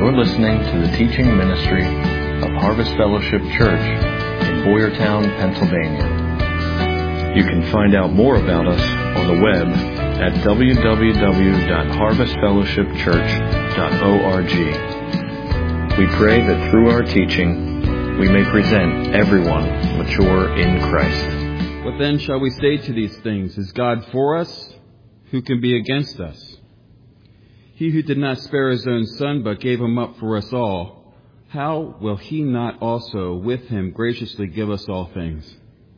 You're listening to the teaching ministry of Harvest Fellowship Church in Boyertown, Pennsylvania. You can find out more about us on the web at www.harvestfellowshipchurch.org. We pray that through our teaching, we may present everyone mature in Christ. What then shall we say to these things? Is God for us? Who can be against us? He who did not spare his own son, but gave him up for us all, how will he not also with him graciously give us all things?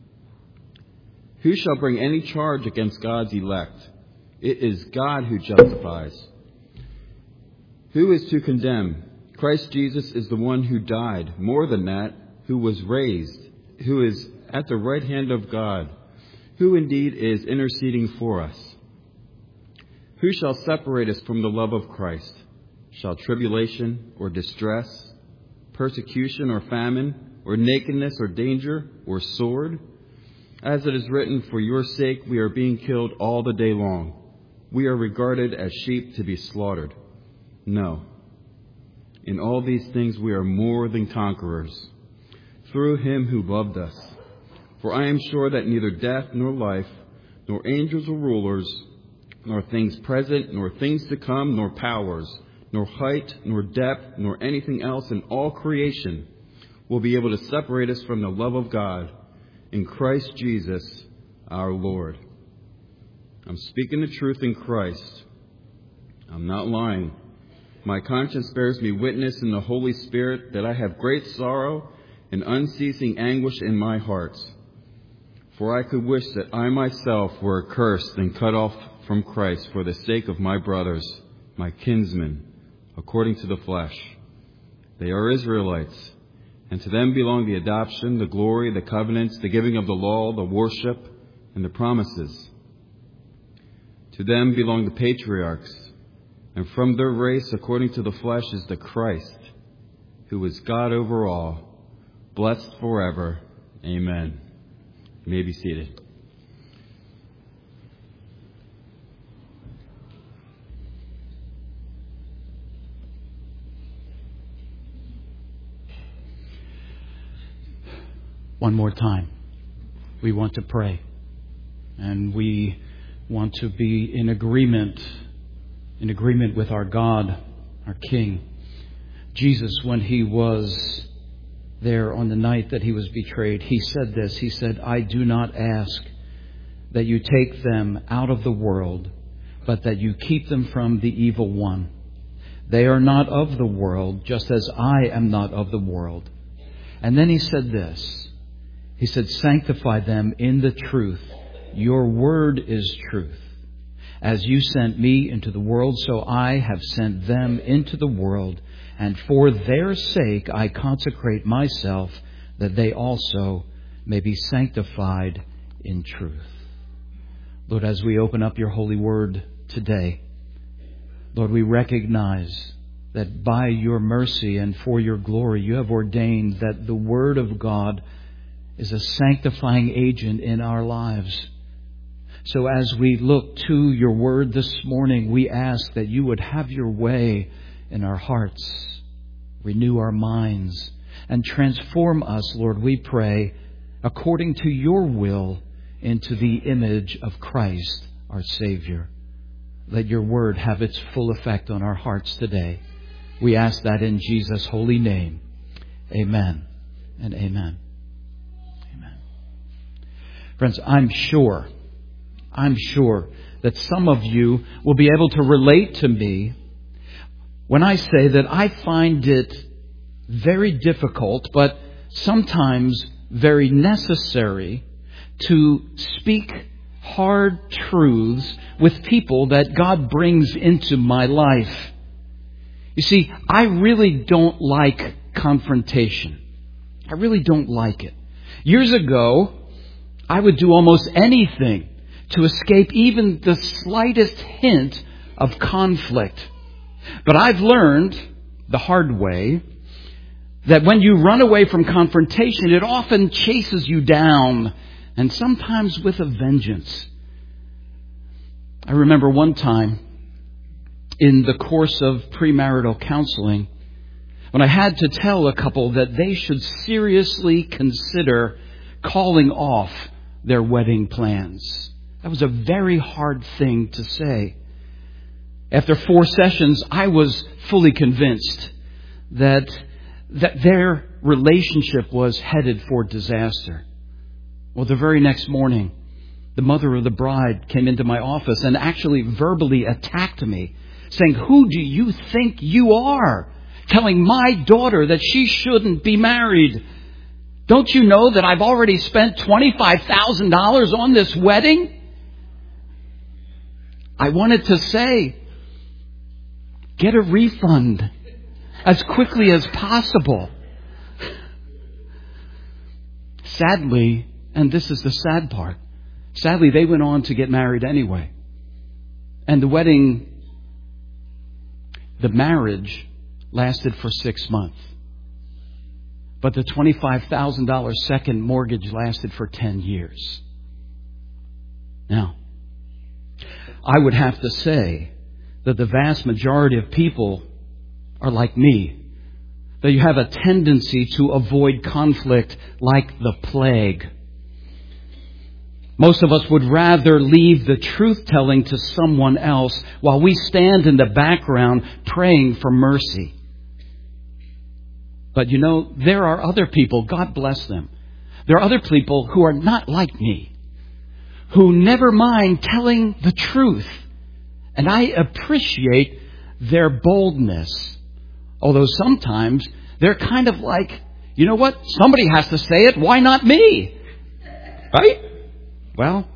Who shall bring any charge against God's elect? It is God who justifies. Who is to condemn? Christ Jesus is the one who died, more than that, who was raised, who is at the right hand of God, who indeed is interceding for us. Who shall separate us from the love of Christ? Shall tribulation or distress, persecution or famine, or nakedness or danger or sword? As it is written, for your sake we are being killed all the day long. We are regarded as sheep to be slaughtered. No. In all these things we are more than conquerors, through him who loved us. For I am sure that neither death nor life, nor angels or rulers, nor things present, nor things to come, nor powers, nor height, nor depth, nor anything else in all creation will be able to separate us from the love of God in Christ Jesus our Lord. I'm speaking the truth in Christ. I'm not lying. My conscience bears me witness in the Holy Spirit that I have great sorrow and unceasing anguish in my heart. For I could wish that I myself were accursed and cut off from Christ for the sake of my brothers, my kinsmen, according to the flesh. They are Israelites, and to them belong the adoption, the glory, the covenants, the giving of the law, the worship, and the promises. To them belong the patriarchs, and from their race, according to the flesh, is the Christ, who is God over all, blessed forever. Amen. You may be seated. One more time, we want to pray, and we want to be in agreement with our God, our King. Jesus, when he was there on the night that he was betrayed, he said this. He said, I do not ask that you take them out of the world, but that you keep them from the evil one. They are not of the world, just as I am not of the world. And then he said this. He said, sanctify them in the truth. Your word is truth. As you sent me into the world, so I have sent them into the world. And for their sake I consecrate myself, that they also may be sanctified in truth. Lord, as we open up your holy word today, Lord, we recognize that by your mercy and for your glory, you have ordained that the word of God is a sanctifying agent in our lives. So as we look to your word this morning, we ask that you would have your way in our hearts, renew our minds, and transform us, Lord, we pray, according to your will, into the image of Christ, our Savior. Let your word have its full effect on our hearts today. We ask that in Jesus' holy name. Amen and amen. Friends, I'm sure that some of you will be able to relate to me when I say that I find it very difficult, but sometimes very necessary to speak hard truths with people that God brings into my life. You see, I really don't like confrontation. I really don't like it. Years ago, I would do almost anything to escape even the slightest hint of conflict. But I've learned the hard way that when you run away from confrontation, it often chases you down, and sometimes with a vengeance. I remember one time in the course of premarital counseling, when I had to tell a couple that they should seriously consider calling off their wedding plans. That was a very hard thing to say. After 4 sessions, I was fully convinced that their relationship was headed for disaster. Well, the very next morning, the mother of the bride came into my office and actually verbally attacked me, saying, "Who do you think you are, telling my daughter that she shouldn't be married? Don't you know that I've already spent $25,000 on this wedding?" I wanted to say, get a refund as quickly as possible. Sadly, and this is the sad part, sadly, they went on to get married anyway. And the marriage lasted for 6 months. But the $25,000 second mortgage lasted for 10 years. Now, I would have to say that the vast majority of people are like me, that you have a tendency to avoid conflict like the plague. Most of us would rather leave the truth-telling to someone else while we stand in the background praying for mercy. But you know, there are other people, God bless them. There are other people who are not like me, who never mind telling the truth. And I appreciate their boldness. Although sometimes they're kind of like, you know what? Somebody has to say it. Why not me? Right? Well,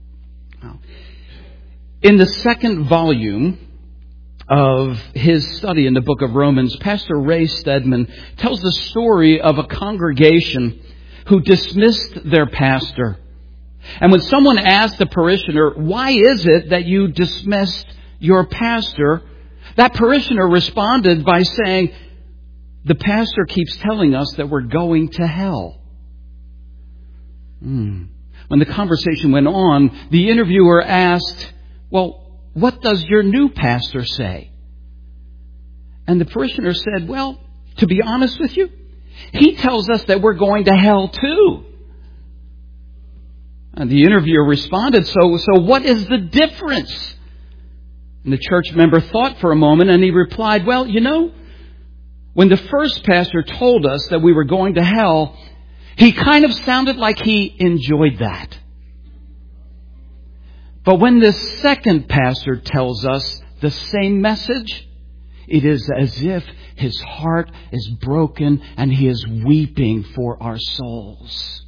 in the second volume of his study in the book of Romans, Pastor Ray Stedman tells the story of a congregation who dismissed their pastor. And when someone asked the parishioner, "Why is it that you dismissed your pastor?" that parishioner responded by saying, "The pastor keeps telling us that we're going to hell." When the conversation went on, the interviewer asked, "Well, what does your new pastor say?" And the parishioner said, "Well, to be honest with you, he tells us that we're going to hell too." And the interviewer responded, so what is the difference? And the church member thought for a moment and he replied, "Well, you know, when the first pastor told us that we were going to hell, he kind of sounded like he enjoyed that. But when the second pastor tells us the same message, it is as if his heart is broken and he is weeping for our souls."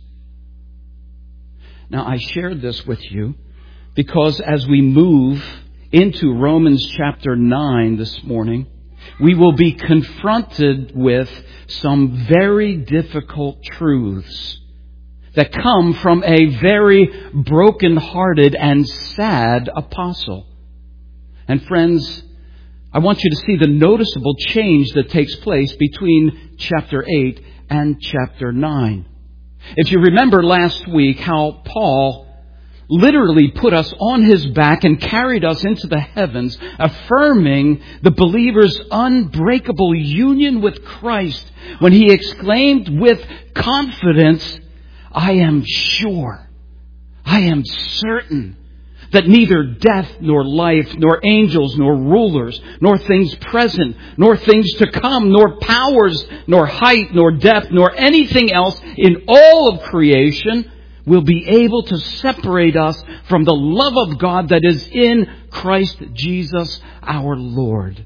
Now, I shared this with you because as we move into Romans chapter 9 this morning, we will be confronted with some very difficult truths that come from a very broken-hearted and sad apostle. And friends, I want you to see the noticeable change that takes place between chapter 8 and chapter 9. If you remember last week how Paul literally put us on his back and carried us into the heavens, affirming the believer's unbreakable union with Christ when he exclaimed with confidence, "I am sure, I am certain that neither death nor life, nor angels, nor rulers, nor things present, nor things to come, nor powers, nor height, nor depth, nor anything else in all of creation will be able to separate us from the love of God that is in Christ Jesus our Lord."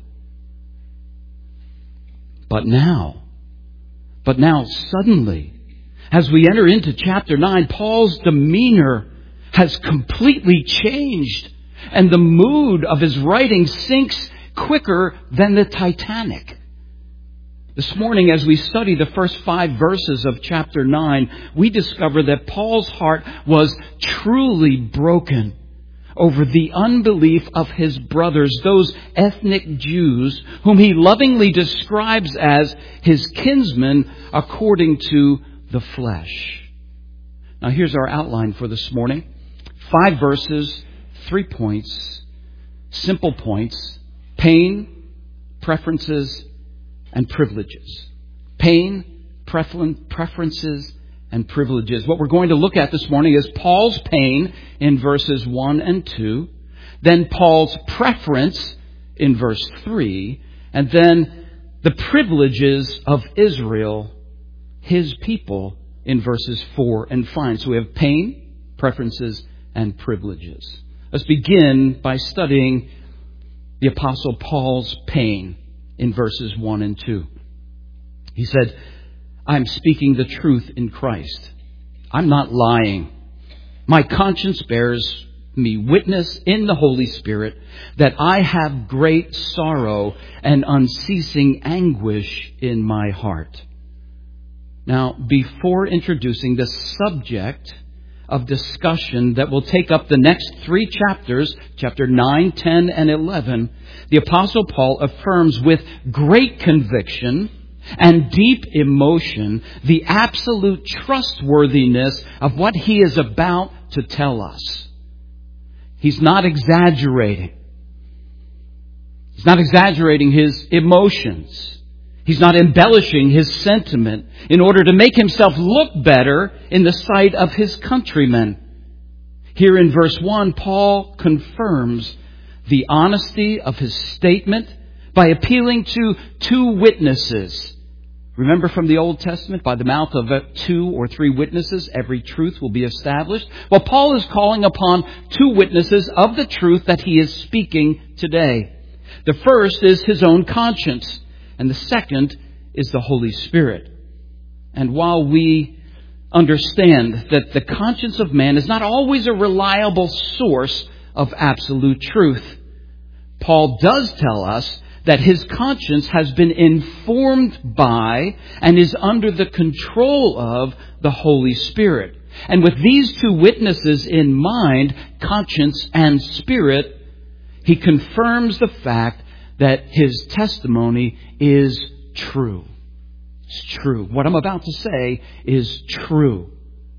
But now, suddenly, as we enter into chapter 9, Paul's demeanor has completely changed, and the mood of his writing sinks quicker than the Titanic. This morning, as we study the first 5 verses of chapter 9, we discover that Paul's heart was truly broken over the unbelief of his brothers, those ethnic Jews whom he lovingly describes as his kinsmen according to the flesh. Now, here's our outline for this morning. 5 verses, 3 points, simple points: pain, preferences, and privileges. Pain, preferences, and privileges. What we're going to look at this morning is Paul's pain in verses 1 and 2, then Paul's preference in verse 3, and then the privileges of Israel, his people, in verses 4 and 5. So we have pain, preferences, and privileges. Let's begin by studying the Apostle Paul's pain in verses 1 and 2. He said, I'm speaking the truth in Christ. I'm not lying. My conscience bears me witness in the Holy Spirit that I have great sorrow and unceasing anguish in my heart. Now, before introducing the subject of discussion that will take up the next 3 chapters, chapter 9, 10, and 11, the Apostle Paul affirms with great conviction and deep emotion the absolute trustworthiness of what he is about to tell us. He's not exaggerating. He's not exaggerating his emotions. He's not embellishing his sentiment in order to make himself look better in the sight of his countrymen. Here in verse 1, Paul confirms the honesty of his statement by appealing to 2 witnesses. Remember from the Old Testament, by the mouth of 2 or 3 witnesses, every truth will be established. Well, Paul is calling upon 2 witnesses of the truth that he is speaking today. The first is his own conscience, and the second is the Holy Spirit. And while we understand that the conscience of man is not always a reliable source of absolute truth, Paul does tell us that his conscience has been informed by and is under the control of the Holy Spirit. And with these 2 witnesses in mind, conscience and spirit, he confirms the fact that his testimony is true. It's true. What I'm about to say is true.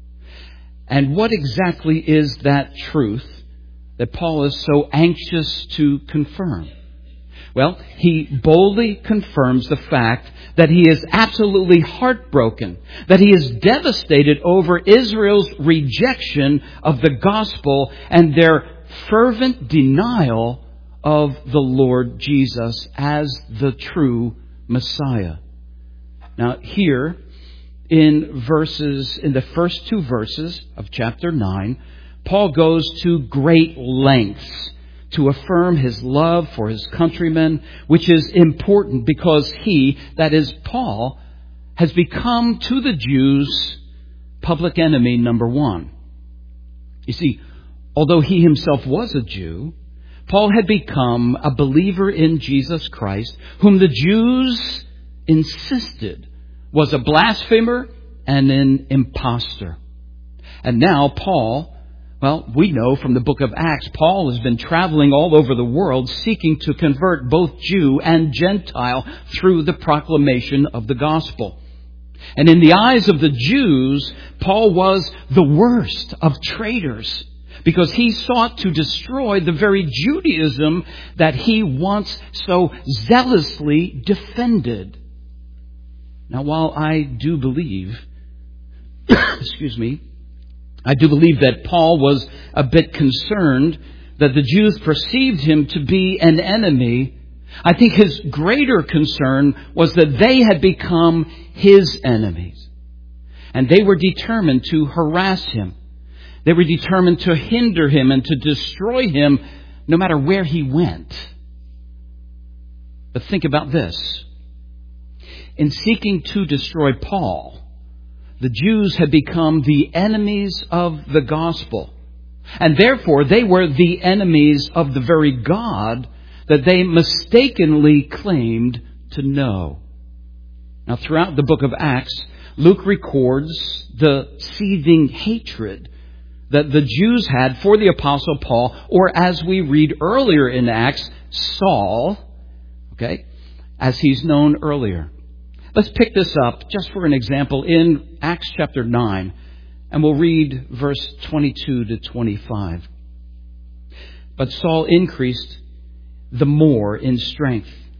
And what exactly is that truth that Paul is so anxious to confirm? Well, he boldly confirms the fact that he is absolutely heartbroken, that he is devastated over Israel's rejection of the gospel and their fervent denial of the Lord Jesus as the true Messiah. Now, here in the first 2 verses of chapter 9, Paul goes to great lengths to affirm his love for his countrymen, which is important because he, that is Paul, has become to the Jews public enemy number 1. You see, although he himself was a Jew, Paul had become a believer in Jesus Christ, whom the Jews insisted was a blasphemer and an impostor. And now Paul, well, we know from the book of Acts, Paul has been traveling all over the world seeking to convert both Jew and Gentile through the proclamation of the gospel. And in the eyes of the Jews, Paul was the worst of traitors because he sought to destroy the very Judaism that he once so zealously defended. Now, while I do believe, I do believe that Paul was a bit concerned that the Jews perceived him to be an enemy, I think his greater concern was that they had become his enemies. And they were determined to harass him. They were determined to hinder him and to destroy him no matter where he went. But think about this. In seeking to destroy Paul, the Jews had become the enemies of the gospel. And therefore, they were the enemies of the very God that they mistakenly claimed to know. Now, throughout the book of Acts, Luke records the seething hatred that the Jews had for the Apostle Paul, or as we read earlier in Acts, Saul, as he's known earlier. Let's pick this up just for an example in Acts chapter 9, and we'll read verse 22 to 25. But Saul increased the more in strength,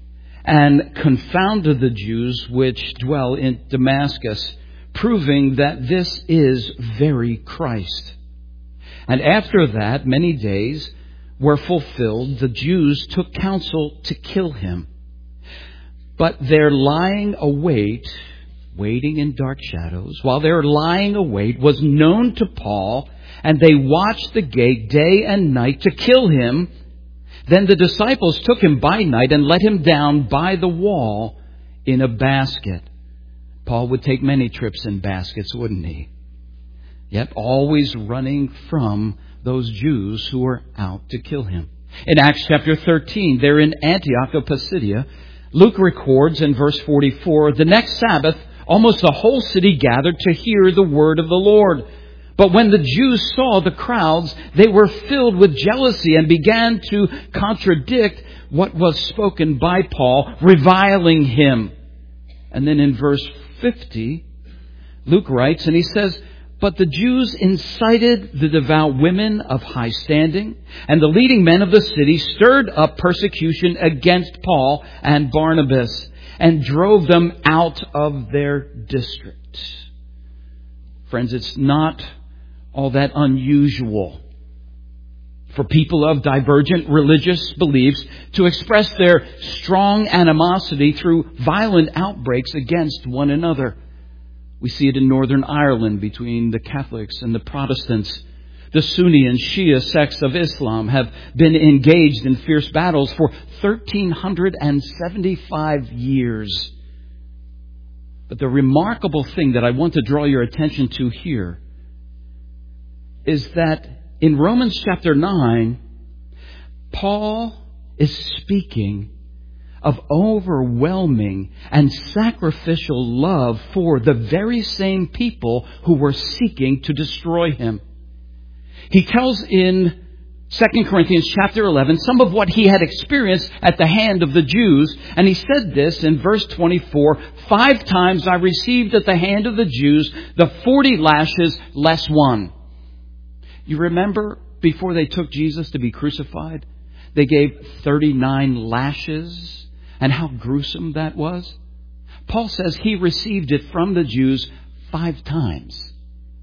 and confounded the Jews which dwell in Damascus, proving that this is very Christ. And after that, many days were fulfilled, the Jews took counsel to kill him. But their lying await, waiting in dark shadows, while their lying await was known to Paul, and they watched the gate day and night to kill him. Then the disciples took him by night and let him down by the wall in a basket. Paul would take many trips in baskets, wouldn't he? Yet always running from those Jews who were out to kill him. In Acts chapter 13, they're in Antioch of Pisidia. Luke records in verse 44, the next Sabbath, almost the whole city gathered to hear the word of the Lord. But when the Jews saw the crowds, they were filled with jealousy and began to contradict what was spoken by Paul, reviling him. And then in verse 50, Luke writes, and he says, but the Jews incited the devout women of high standing, and the leading men of the city stirred up persecution against Paul and Barnabas, and drove them out of their district. Friends, it's not all that unusual for people of divergent religious beliefs to express their strong animosity through violent outbreaks against one another. We see it in Northern Ireland between the Catholics and the Protestants. The Sunni and Shia sects of Islam have been engaged in fierce battles for 1,375 years. But the remarkable thing that I want to draw your attention to here is that in Romans chapter 9, Paul is speaking of overwhelming and sacrificial love for the very same people who were seeking to destroy him. He tells in 2 Corinthians chapter 11 some of what he had experienced at the hand of the Jews. And he said this in verse 24, 5 times I received at the hand of the Jews the 40 lashes less one. You remember before they took Jesus to be crucified, they gave 39 lashes, and how gruesome that was. Paul says he received it from the Jews 5 times.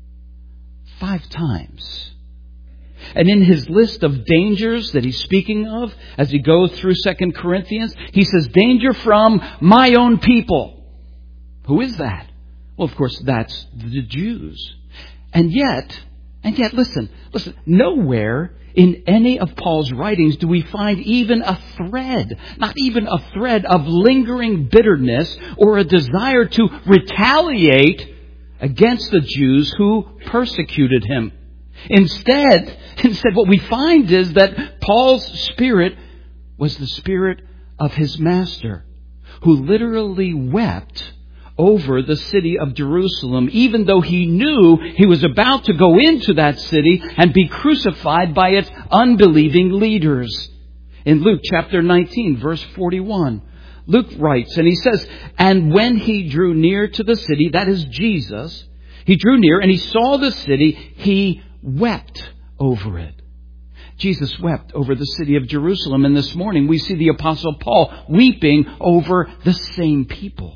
5 times. And in his list of dangers that he's speaking of, as he goes through 2 Corinthians, he says, danger from my own people. Who is that? Well, of course, that's the Jews. And yet, listen, nowhere in any of Paul's writings do we find even a thread, not even a thread of lingering bitterness or a desire to retaliate against the Jews who persecuted him. Instead, what we find is that Paul's spirit was the spirit of his master, who literally wept over the city of Jerusalem, even though he knew he was about to go into that city and be crucified by its unbelieving leaders. In Luke chapter 19, verse 41, Luke writes, and he says, and when he drew near to the city, that is Jesus, he drew near and he saw the city, he wept over it. Jesus wept over the city of Jerusalem. And this morning we see the Apostle Paul weeping over the same people.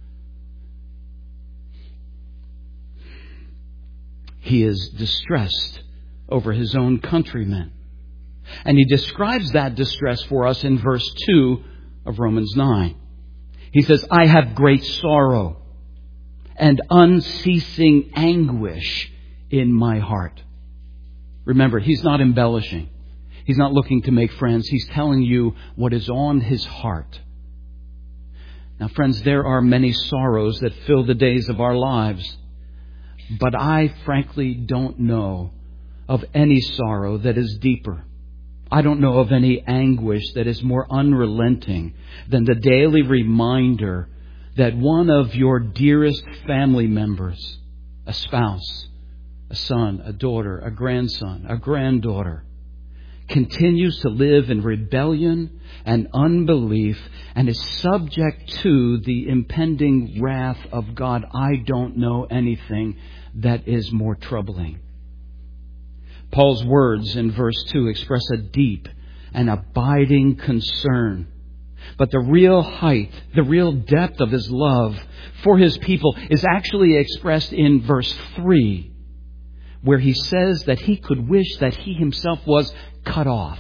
He is distressed over his own countrymen. And he describes that distress for us in verse 2 of Romans 9. He says, I have great sorrow and unceasing anguish in my heart. Remember, he's not embellishing. He's not looking to make friends. He's telling you what is on his heart. Now, friends, there are many sorrows that fill the days of our lives. But I frankly don't know of any sorrow that is deeper. I don't know of any anguish that is more unrelenting than the daily reminder that one of your dearest family members, a spouse, a son, a daughter, a grandson, a granddaughter, continues to live in rebellion and unbelief and is subject to the impending wrath of God. I don't know anything that is more troubling. Paul's words in verse 2 express a deep and abiding concern But the real height, the real depth of His love for His people is actually expressed in verse 3, where He says that He could wish that He Himself was cut off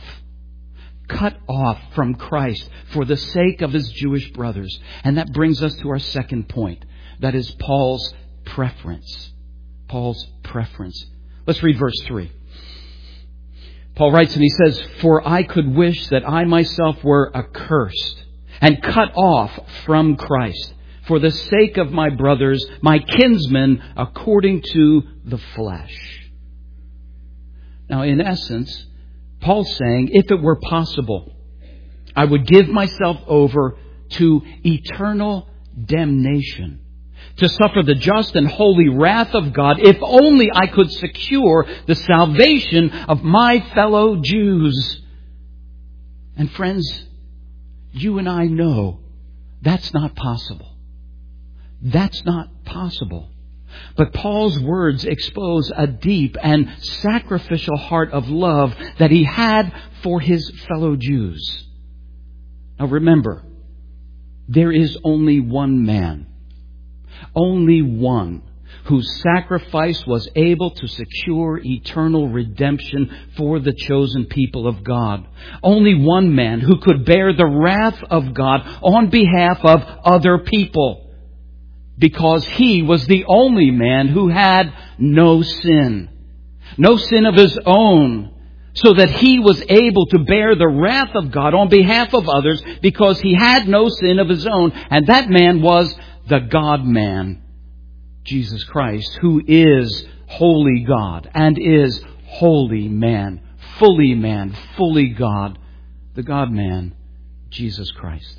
from Christ for the sake of His Jewish brothers. And that brings us to our second point. That is Paul's preference. Paul's preference. Let's read verse 3. Paul writes and he says, "For I could wish that I myself were accursed and cut off from Christ for the sake of my brothers, my kinsmen, according to the flesh." Now, in essence, Paul's saying, if it were possible, I would give myself over to eternal damnation, to suffer the just and holy wrath of God, if only I could secure the salvation of my fellow Jews. And friends, you and I know that's not possible. That's not possible. But Paul's words expose a deep and sacrificial heart of love that he had for his fellow Jews. Now remember, there is only one man, only one, whose sacrifice was able to secure eternal redemption for the chosen people of God. Only one man who could bear the wrath of God on behalf of other people, because He was the only man who had no sin of His own, so that He was able to bear the wrath of God on behalf of others, because He had no sin of His own. And that man was the God-man, Jesus Christ, who is holy God and is holy man, fully God, the God-man, Jesus Christ.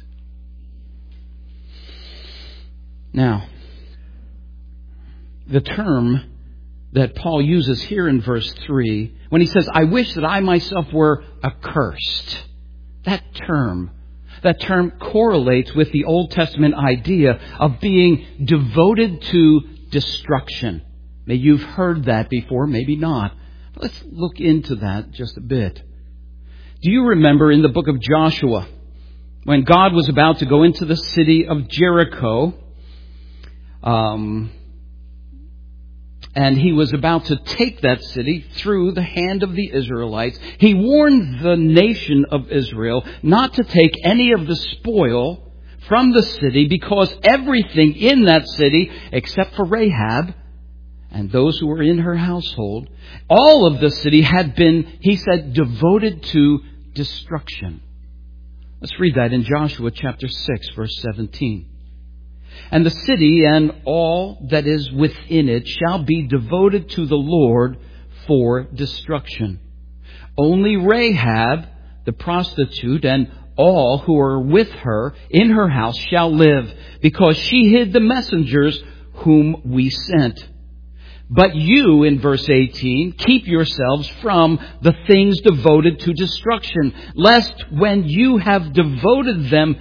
Now, the term that Paul uses here in verse 3, when he says, "I wish that I myself were accursed," that term correlates with the Old Testament idea of being devoted to destruction. Maybe you've heard that before, maybe not. Let's look into that just a bit. Do you remember in the book of Joshua, when God was about to go into the city of Jericho, and He was about to take that city through the hand of the Israelites, He warned the nation of Israel not to take any of the spoil from the city, because everything in that city, except for Rahab and those who were in her household, all of the city had been, He said, devoted to destruction. Let's read that in Joshua chapter 6, verse 17. "And the city and all that is within it shall be devoted to the Lord for destruction. Only Rahab, the prostitute, and all who are with her in her house shall live, because she hid the messengers whom we sent. But you," in verse 18, "keep yourselves from the things devoted to destruction, lest when you have devoted them,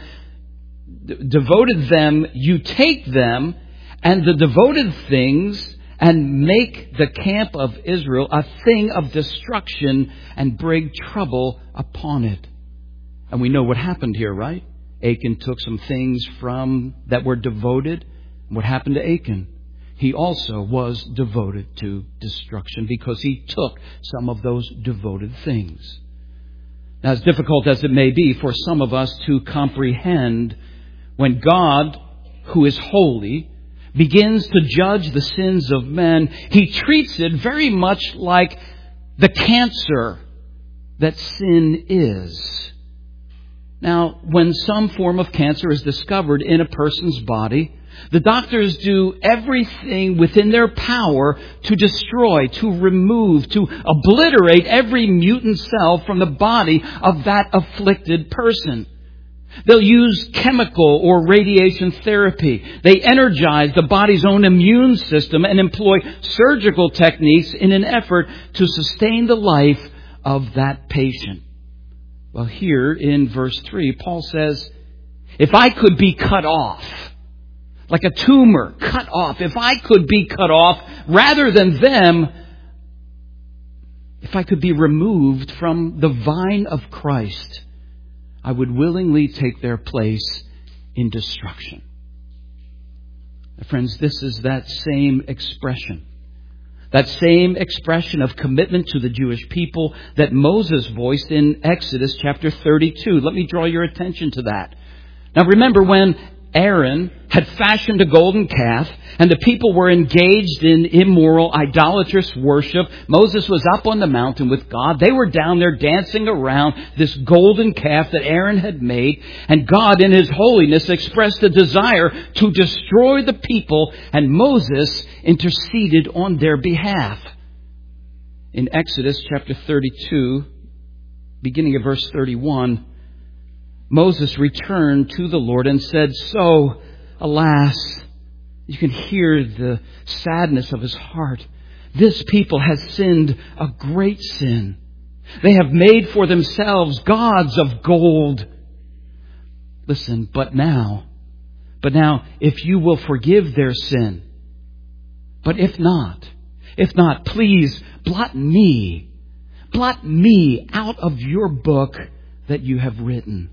you take them and the devoted things and make the camp of Israel a thing of destruction and bring trouble upon it." And we know what happened here, right? Achan took some things from that were devoted. What happened to Achan? He also was devoted to destruction, because he took some of those devoted things. Now, as difficult as it may be for some of us to comprehend, when God, who is holy, begins to judge the sins of men, He treats it very much like the cancer that sin is. Now, when some form of cancer is discovered in a person's body, the doctors do everything within their power to destroy, to remove, to obliterate every mutant cell from the body of that afflicted person. They'll use chemical or radiation therapy. They energize the body's own immune system and employ surgical techniques in an effort to sustain the life of that patient. Well, here in verse 3, Paul says, if I could be cut off, like a tumor, cut off, if I could be cut off rather than them, if I could be removed from the vine of Christ, I would willingly take their place in destruction. Friends, this is that same expression. That same expression of commitment to the Jewish people that Moses voiced in Exodus chapter 32. Let me draw your attention to that. Now remember when Aaron had fashioned a golden calf and the people were engaged in immoral, idolatrous worship. Moses was up on the mountain with God. They were down there dancing around this golden calf that Aaron had made. And God, in His holiness, expressed a desire to destroy the people. And Moses interceded on their behalf. In Exodus chapter 32, beginning of verse 31, Moses returned to the Lord and said, "So, alas," you can hear the sadness of his heart, "this people has sinned a great sin. They have made for themselves gods of gold." Listen, but now, if you will forgive their sin, but if not, please blot me out of your book that you have written.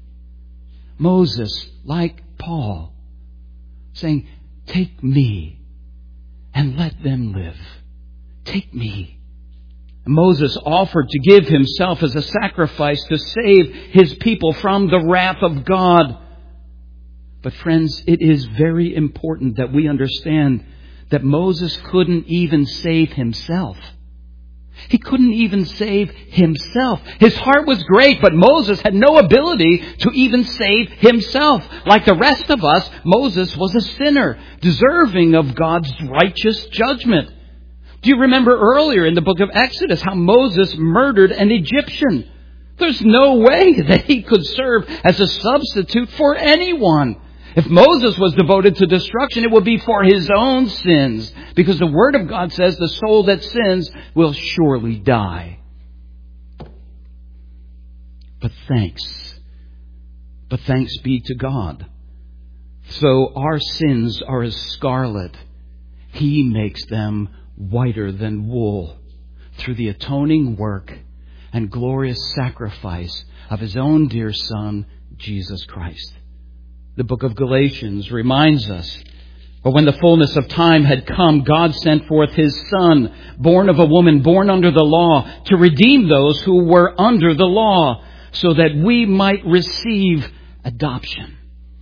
Moses, like Paul, saying, "Take me and let them live. Take me." Moses offered to give himself as a sacrifice to save his people from the wrath of God. But friends, it is very important that we understand that Moses couldn't even save himself. He couldn't even save himself. His heart was great, but Moses had no ability to even save himself. Like the rest of us, Moses was a sinner, deserving of God's righteous judgment. Do you remember earlier in the book of Exodus how Moses murdered an Egyptian? There's no way that he could serve as a substitute for anyone. If Moses was devoted to destruction, it would be for his own sins. Because the Word of God says the soul that sins will surely die. But thanks be to God. So our sins are as scarlet. He makes them whiter than wool through the atoning work and glorious sacrifice of His own dear Son, Jesus Christ. The book of Galatians reminds us, "But when the fullness of time had come, God sent forth His Son, born of a woman, born under the law, to redeem those who were under the law, so that we might receive adoption.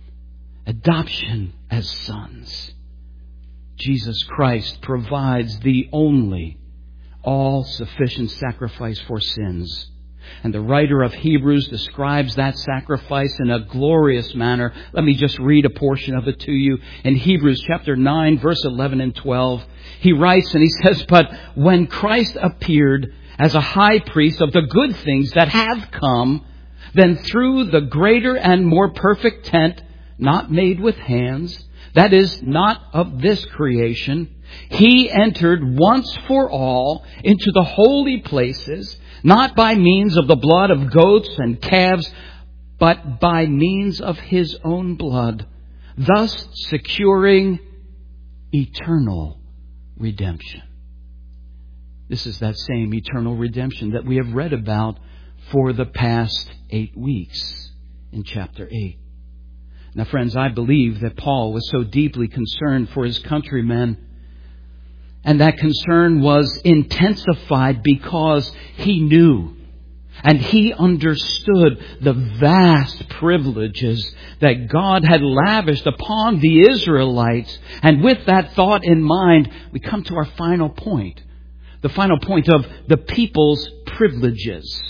Adoption as sons." Jesus Christ provides the only all-sufficient sacrifice for sins. And the writer of Hebrews describes that sacrifice in a glorious manner. Let me just read a portion of it to you. In Hebrews chapter 9, verse 11 and 12, he writes and he says, "But when Christ appeared as a high priest of the good things that have come, then through the greater and more perfect tent, not made with hands, that is, not of this creation, He entered once for all into the holy places, not by means of the blood of goats and calves, but by means of His own blood, thus securing eternal redemption." This is that same eternal redemption that we have read about for the past 8 weeks in chapter 8. Now, friends, I believe that Paul was so deeply concerned for his countrymen, and that concern was intensified because he knew and he understood the vast privileges that God had lavished upon the Israelites. And with that thought in mind, we come to our final point. The final point of the people's privileges.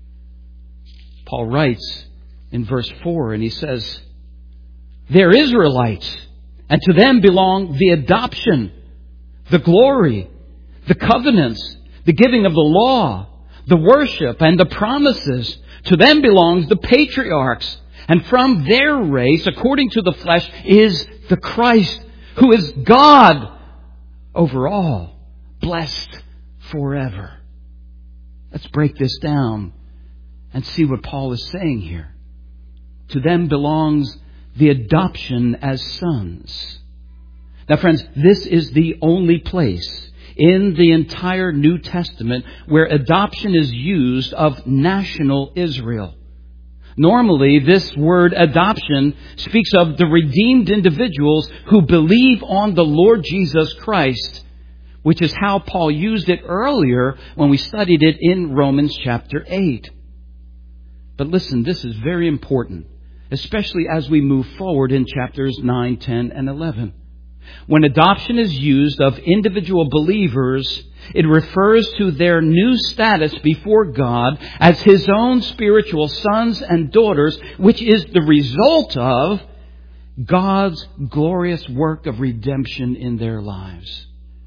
Paul writes in verse 4, and he says, "They're Israelites, and to them belong the adoption, the glory, the covenants, the giving of the law, the worship, and the promises. To them belongs the patriarchs, and from their race, according to the flesh, is the Christ, who is God over all, blessed forever." Let's break this down and see what Paul is saying here. To them belongs the adoption as sons. Now, friends, this is the only place in the entire New Testament where adoption is used of national Israel. Normally, this word adoption speaks of the redeemed individuals who believe on the Lord Jesus Christ, which is how Paul used it earlier when we studied it in Romans chapter 8. But listen, this is very important, especially as we move forward in chapters 9, 10, and 11. When adoption is used of individual believers, it refers to their new status before God as His own spiritual sons and daughters, which is the result of God's glorious work of redemption in their lives.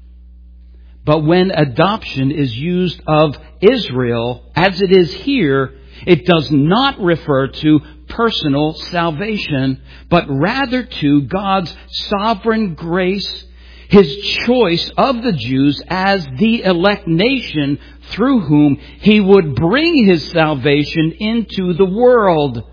But when adoption is used of Israel, as it is here, it does not refer to personal salvation, but rather to God's sovereign grace, His choice of the Jews as the elect nation through whom He would bring His salvation into the world.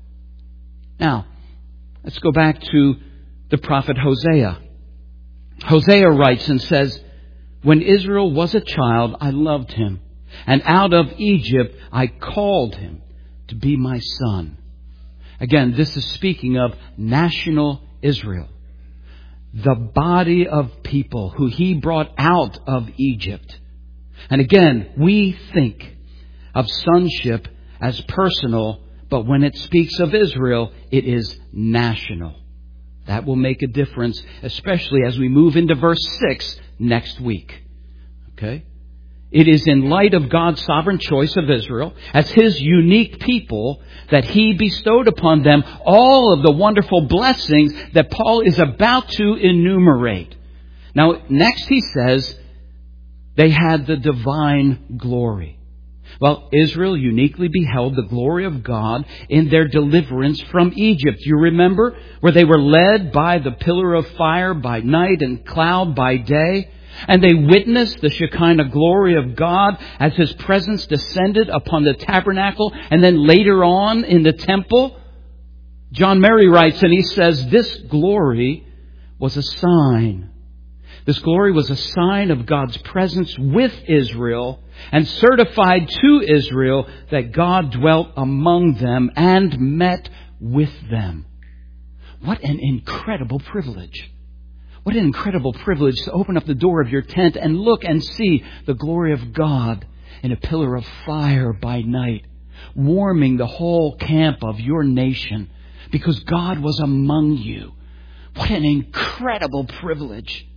Now, let's go back to the prophet Hosea. Hosea writes and says, "When Israel was a child, I loved him, and out of Egypt I called him to be my son." Again, this is speaking of national Israel, the body of people who He brought out of Egypt. And again, we think of sonship as personal, but when it speaks of Israel, it is national. That will make a difference, especially as we move into verse 6 next week. Okay? It is in light of God's sovereign choice of Israel as His unique people that He bestowed upon them all of the wonderful blessings that Paul is about to enumerate. Now, next he says, they had the divine glory. Well, Israel uniquely beheld the glory of God in their deliverance from Egypt. You remember where they were led by the pillar of fire by night and cloud by day? And they witnessed the Shekinah glory of God as His presence descended upon the tabernacle and then later on in the temple. John Mary writes and he says, this glory was a sign. This glory was a sign of God's presence with Israel and certified to Israel that God dwelt among them and met with them. What an incredible privilege. What an incredible privilege to open up the door of your tent and look and see the glory of God in a pillar of fire by night, warming the whole camp of your nation because God was among you. What an incredible privilege.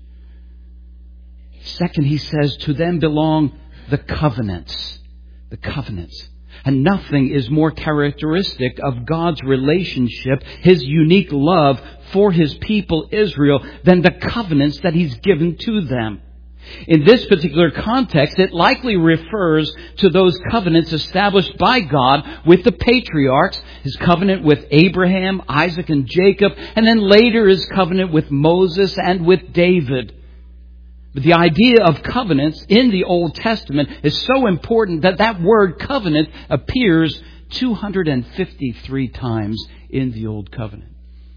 Second, he says, to them belong the covenants. The covenants. And nothing is more characteristic of God's relationship, His unique love for His people Israel, than the covenants that He's given to them. In this particular context, it likely refers to those covenants established by God with the patriarchs, His covenant with Abraham, Isaac, and Jacob, and then later His covenant with Moses and with David. But the idea of covenants in the Old Testament is so important that that word covenant appears 253 times in the Old Covenant.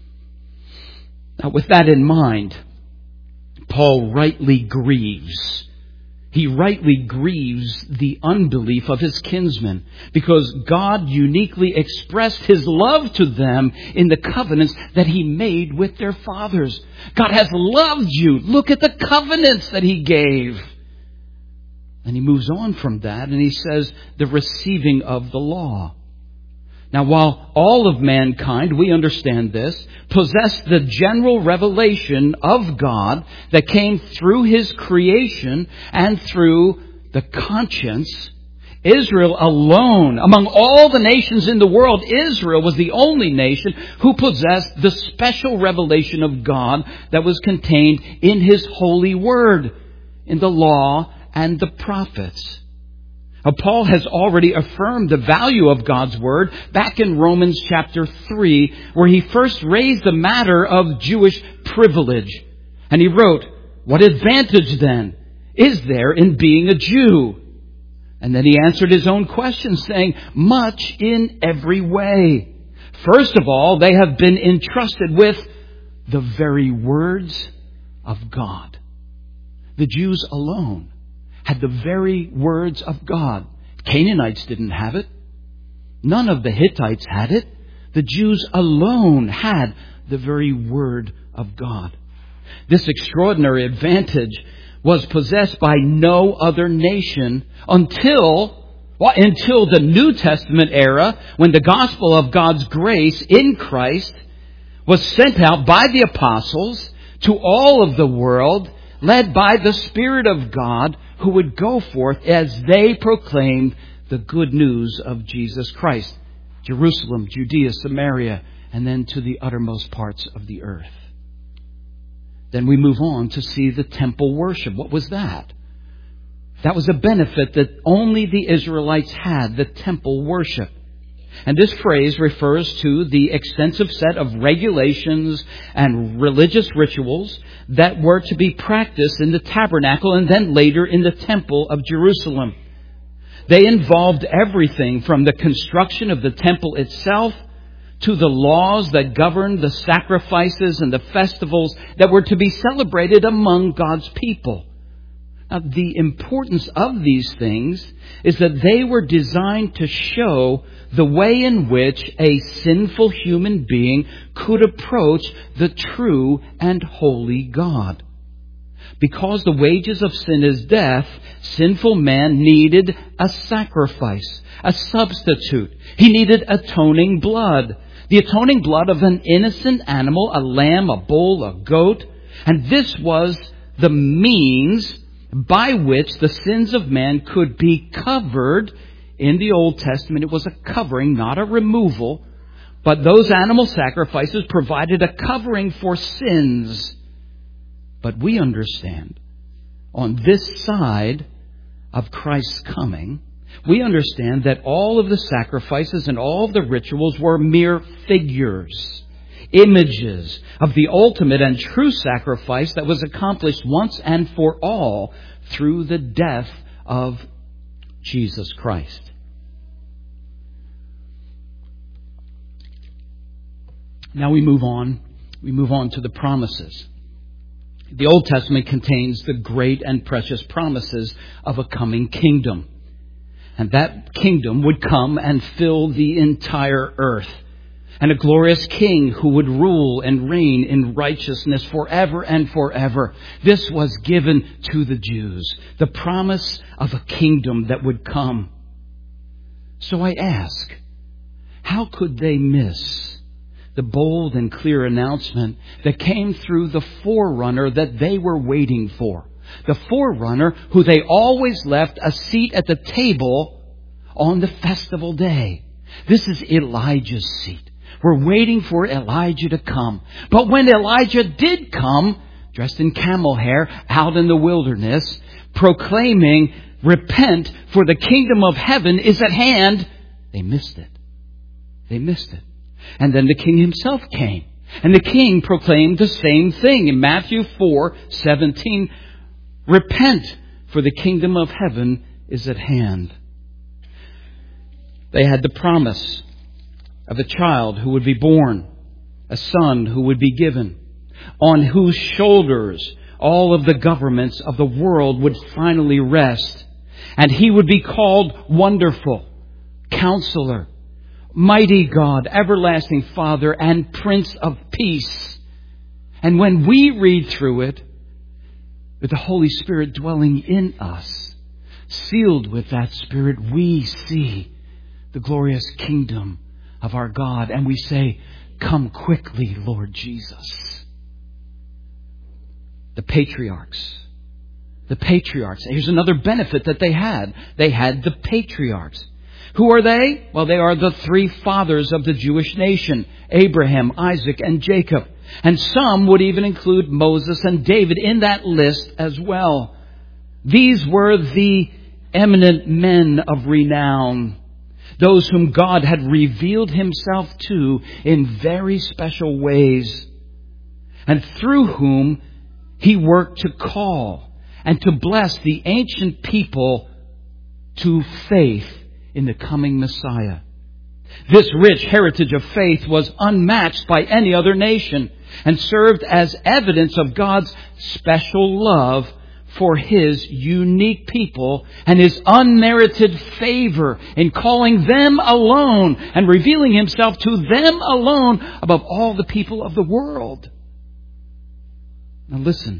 Now, with that in mind, Paul rightly grieves. He rightly grieves the unbelief of his kinsmen because God uniquely expressed His love to them in the covenants that He made with their fathers. God has loved you. Look at the covenants that He gave. And he moves on from that and he says the receiving of the law. Now, while all of mankind, we understand this, possessed the general revelation of God that came through His creation and through the conscience, Israel alone, among all the nations in the world, Israel was the only nation who possessed the special revelation of God that was contained in His holy word, in the law and the prophets. Now, Paul has already affirmed the value of God's Word back in Romans chapter 3, where he first raised the matter of Jewish privilege. And he wrote, "What advantage then is there in being a Jew?" And then he answered his own question, saying, "Much in every way. First of all, they have been entrusted with the very words of God." The Jews alone had the very words of God. Canaanites didn't have it. None of the Hittites had it. The Jews alone had the very Word of God. This extraordinary advantage was possessed by no other nation until the New Testament era, when the gospel of God's grace in Christ was sent out by the apostles to all of the world, led by the Spirit of God, who would go forth as they proclaimed the good news of Jesus Christ. Jerusalem, Judea, Samaria, and then to the uttermost parts of the earth. Then we move on to see the temple worship. What was that? That was a benefit that only the Israelites had, the temple worship. And this phrase refers to the extensive set of regulations and religious rituals that were to be practiced in the tabernacle and then later in the temple of Jerusalem. They involved everything from the construction of the temple itself to the laws that governed the sacrifices and the festivals that were to be celebrated among God's people. Now, the importance of these things is that they were designed to show the way in which a sinful human being could approach the true and holy God. Because the wages of sin is death, sinful man needed a sacrifice, a substitute. He needed atoning blood. The atoning blood of an innocent animal, a lamb, a bull, a goat. And this was the means by which the sins of man could be covered. In the Old Testament, it was a covering, not a removal. But those animal sacrifices provided a covering for sins. But we understand, on this side of Christ's coming, we understand that all of the sacrifices and all of the rituals were mere figures, images of the ultimate and true sacrifice that was accomplished once and for all through the death of Jesus Christ. Now we move on. We move on to the promises. The Old Testament contains the great and precious promises of a coming kingdom. And that kingdom would come and fill the entire earth. And a glorious king who would rule and reign in righteousness forever and forever. This was given to the Jews. The promise of a kingdom that would come. So I ask, how could they miss the bold and clear announcement that came through the forerunner that they were waiting for? The forerunner who they always left a seat at the table on the festival day. This is Elijah's seat. We're waiting for Elijah to come. But when Elijah did come, dressed in camel hair, out in the wilderness, proclaiming, "Repent, for the kingdom of heaven is at hand," they missed it. They missed it. And then the king himself came. And the king proclaimed the same thing in Matthew 4:17. "Repent, for the kingdom of heaven is at hand." They had the promise of a child who would be born, a son who would be given, on whose shoulders all of the governments of the world would finally rest. And he would be called Wonderful, Counselor, Mighty God, Everlasting Father, and Prince of Peace. And when we read through it, with the Holy Spirit dwelling in us, sealed with that Spirit, we see the glorious kingdom of our God. And we say, "Come quickly, Lord Jesus." The patriarchs. Here's another benefit that they had. They had the patriarchs. Who are they? Well, they are the three fathers of the Jewish nation, Abraham, Isaac, and Jacob. And some would even include Moses and David in that list as well. These were the eminent men of renown, those whom God had revealed himself to in very special ways, and through whom he worked to call and to bless the ancient people to faith in the coming Messiah. This rich heritage of faith was unmatched by any other nation and served as evidence of God's special love for His unique people and His unmerited favor in calling them alone and revealing Himself to them alone above all the people of the world. Now listen.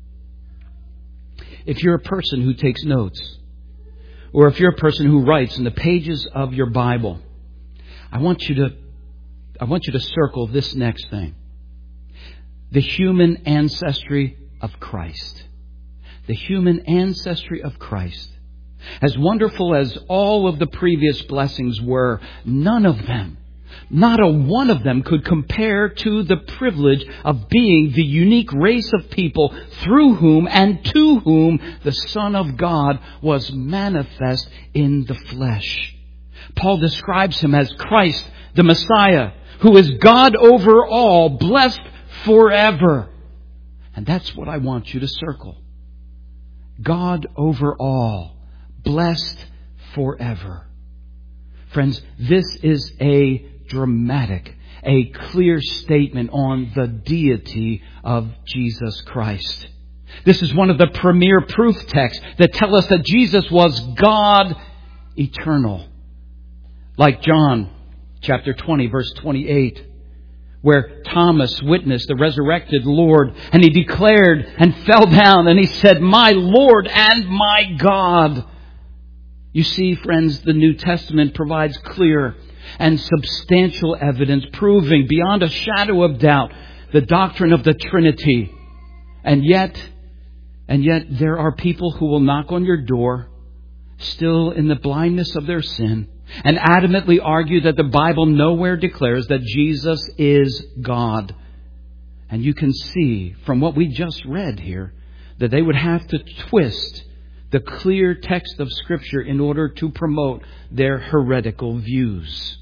If you're a person who takes notes, or if you're a person who writes in the pages of your Bible, I want you to circle this next thing. The human ancestry of Christ. The human ancestry of Christ. As wonderful as all of the previous blessings were, none of them, not a one of them could compare to the privilege of being the unique race of people through whom and to whom the Son of God was manifest in the flesh. Paul describes Him as Christ, the Messiah, who is God over all, blessed forever. And that's what I want you to circle. God over all, blessed forever. Friends, this is a dramatic, a clear statement on the deity of Jesus Christ. This is one of the premier proof texts that tell us that Jesus was God eternal. Like John chapter 20, verse 28. Where Thomas witnessed the resurrected Lord, and he declared and fell down and he said, "My Lord and my God." You see, friends, the New Testament provides clear and substantial evidence proving beyond a shadow of doubt the doctrine of the Trinity. And yet there are people who will knock on your door, still in the blindness of their sin, and adamantly argue that the Bible nowhere declares that Jesus is God. And you can see from what we just read here that they would have to twist the clear text of Scripture in order to promote their heretical views.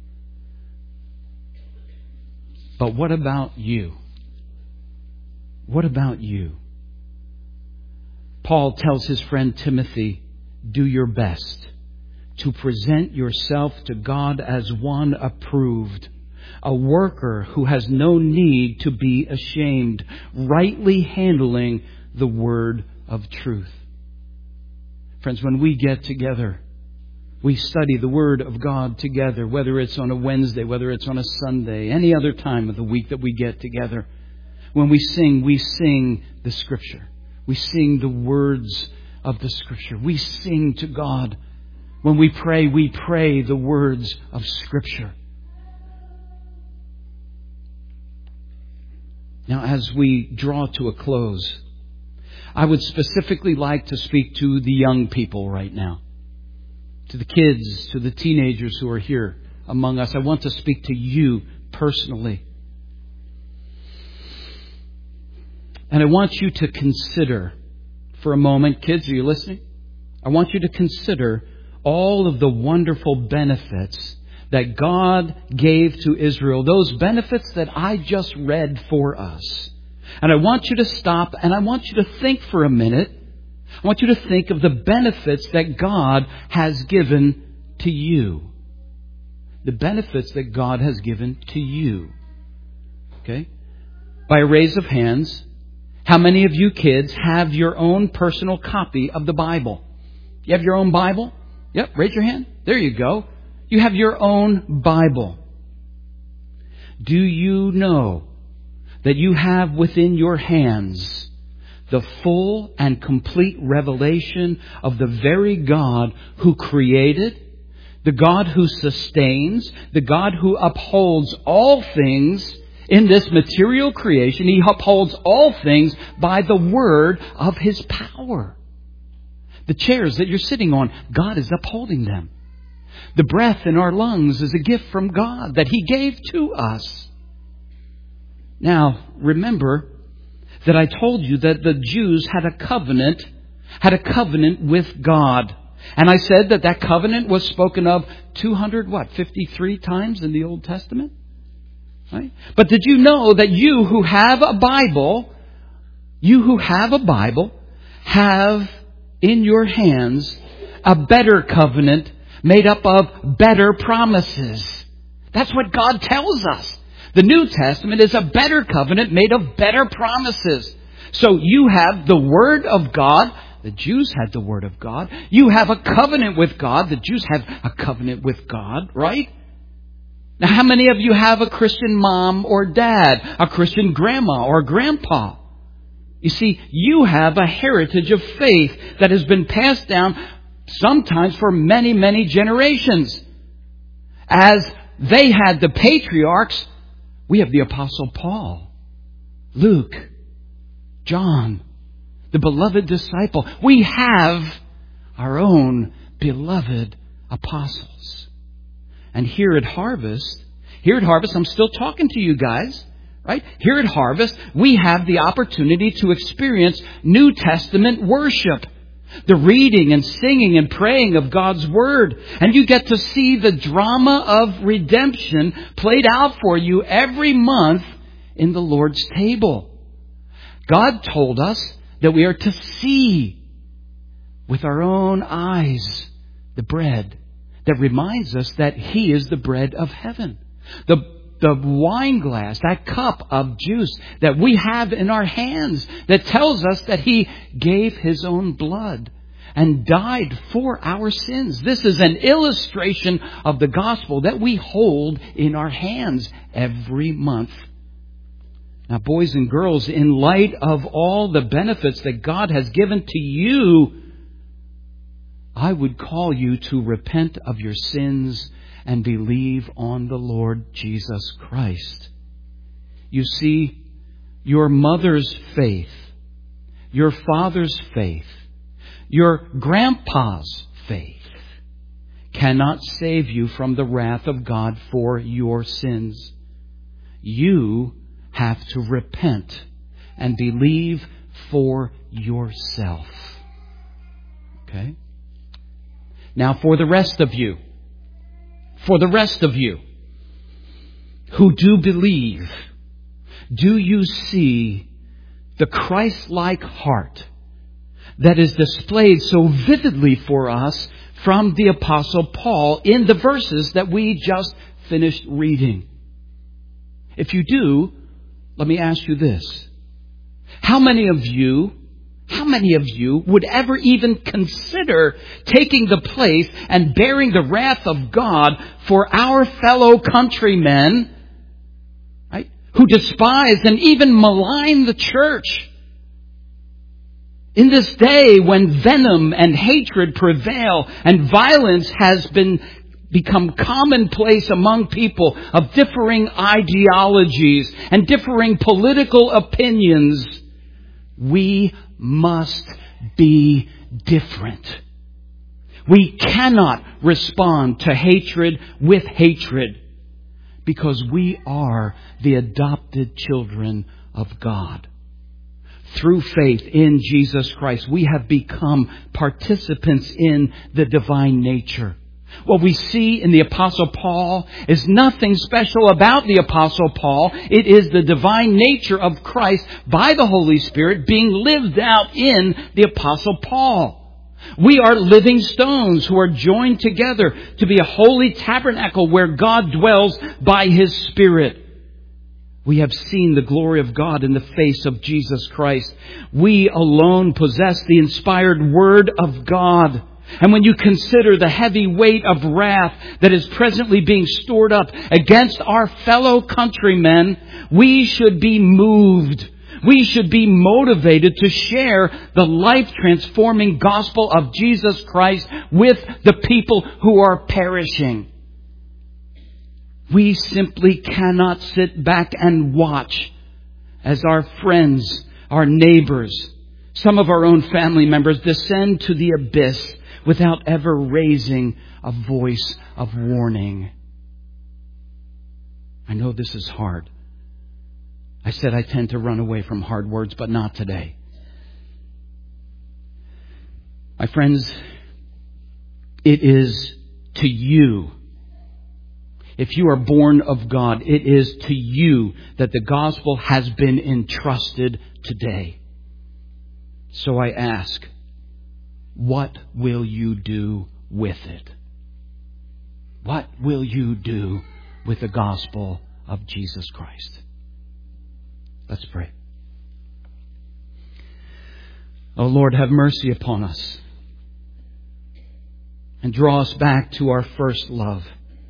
But what about you? What about you? Paul tells his friend Timothy, do your best to present yourself to God as one approved, a worker who has no need to be ashamed, rightly handling the word of truth. Friends, when we get together, we study the Word of God together, whether it's on a Wednesday, whether it's on a Sunday, any other time of the week that we get together. When we sing the Scripture. We sing the words of the Scripture. We sing to God. When we pray the words of Scripture. Now, as we draw to a close, I would specifically like to speak to the young people right now. To the kids, to the teenagers who are here among us. I want to speak to you personally. And I want you to consider for a moment, kids, are you listening? I want you to consider all of the wonderful benefits that God gave to Israel. Those benefits that I just read for us. And I want you to stop and I want you to think for a minute. I want you to think of the benefits that God has given to you. The benefits that God has given to you. Okay? By a raise of hands, how many of you kids have your own personal copy of the Bible? You have your own Bible? Yep, raise your hand. There you go. You have your own Bible. Do you know that you have within your hands the full and complete revelation of the very God who created, the God who sustains, the God who upholds all things in this material creation? He upholds all things by the word of His power. The chairs that you're sitting on, God is upholding them. The breath in our lungs is a gift from God that He gave to us. Now, remember that I told you that the Jews had a covenant with God. And I said that covenant was spoken of 53 times in the Old Testament? Right? But did you know that you who have a Bible, have in your hands a better covenant made up of better promises? That's what God tells us. The New Testament is a better covenant made of better promises. So you have the Word of God. The Jews had the Word of God. You have a covenant with God. The Jews have a covenant with God, right? Now, how many of you have a Christian mom or dad, a Christian grandma or grandpa? You see, you have a heritage of faith that has been passed down sometimes for many, many generations. As they had the patriarchs, we have the Apostle Paul, Luke, John, the beloved disciple. We have our own beloved apostles. And here at Harvest, I'm still talking to you guys, right? Here at Harvest, we have the opportunity to experience New Testament worship. The reading and singing and praying of God's Word. And you get to see the drama of redemption played out for you every month in the Lord's table. God told us that we are to see with our own eyes the bread that reminds us that He is the bread of heaven. The wine glass, that cup of juice that we have in our hands that tells us that He gave His own blood and died for our sins. This is an illustration of the gospel that we hold in our hands every month. Now, boys and girls, in light of all the benefits that God has given to you, I would call you to repent of your sins and believe on the Lord Jesus Christ. You see, your mother's faith, your father's faith, your grandpa's faith cannot save you from the wrath of God for your sins. You have to repent and believe for yourself. Okay? Now, for the rest of you who do believe, do you see the Christ-like heart that is displayed so vividly for us from the Apostle Paul in the verses that we just finished reading? If you do, let me ask you this. How many of you would ever even consider taking the place and bearing the wrath of God for our fellow countrymen, right, who despise and even malign the church? In this day when venom and hatred prevail and violence has become commonplace among people of differing ideologies and differing political opinions, we must be different. We cannot respond to hatred with hatred because we are the adopted children of God. Through faith in Jesus Christ, we have become participants in the divine nature. What we see in the Apostle Paul is nothing special about the Apostle Paul. It is the divine nature of Christ by the Holy Spirit being lived out in the Apostle Paul. We are living stones who are joined together to be a holy tabernacle where God dwells by His Spirit. We have seen the glory of God in the face of Jesus Christ. We alone possess the inspired Word of God. And when you consider the heavy weight of wrath that is presently being stored up against our fellow countrymen, we should be moved. We should be motivated to share the life-transforming gospel of Jesus Christ with the people who are perishing. We simply cannot sit back and watch as our friends, our neighbors, some of our own family members descend to the abyss without ever raising a voice of warning. I know this is hard. I said I tend to run away from hard words, but not today. My friends, it is to you. If you are born of God, it is to you that the gospel has been entrusted today. So I ask, what will you do with it? What will you do with the gospel of Jesus Christ? Let's pray. Oh Lord, have mercy upon us and draw us back to our first love.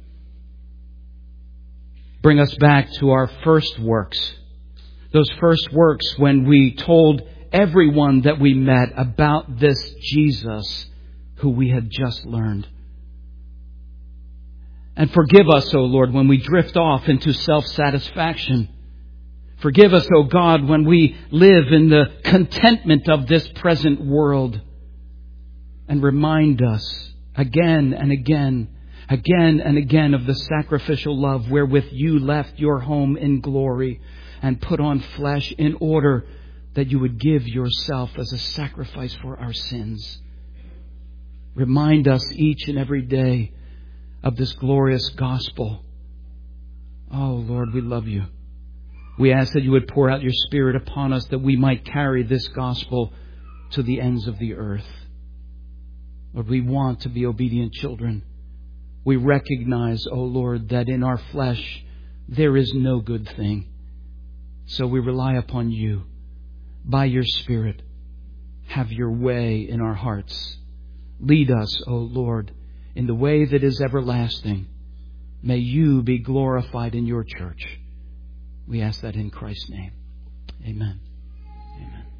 Bring us back to our first works. Those first works when we told everyone that we met about this Jesus who we had just learned. And forgive us, O Lord, when we drift off into self-satisfaction. Forgive us, O God, when we live in the contentment of this present world. And remind us again and again of the sacrificial love wherewith you left your home in glory and put on flesh in order that you would give yourself as a sacrifice for our sins. Remind us each and every day of this glorious gospel. Oh Lord, we love you. We ask that you would pour out your Spirit upon us that we might carry this gospel to the ends of the earth. Lord, we want to be obedient children. We recognize, O Lord, that in our flesh there is no good thing. So we rely upon you. By your Spirit, have your way in our hearts. Lead us, O Lord, in the way that is everlasting. May you be glorified in your church. We ask that in Christ's name. Amen. Amen.